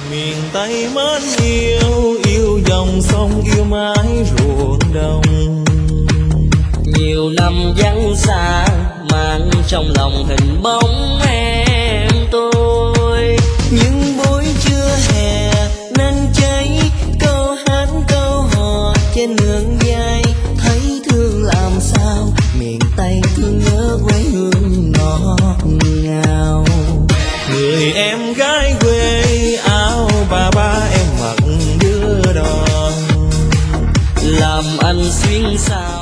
Miền Tây mến yêu, yêu dòng sông yêu mái ruộng đồng. Nhiều năm vắng xa mang trong lòng hình bóng em tôi. Những buổi trưa hè nắng cháy, câu hát câu hò trên nương vai. Thấy thương làm sao, miền Tây thương nhớ quê hương ngọt ngào. Người em gái quê áo bà ba em mặc đưa đò, làm anh xuyên sao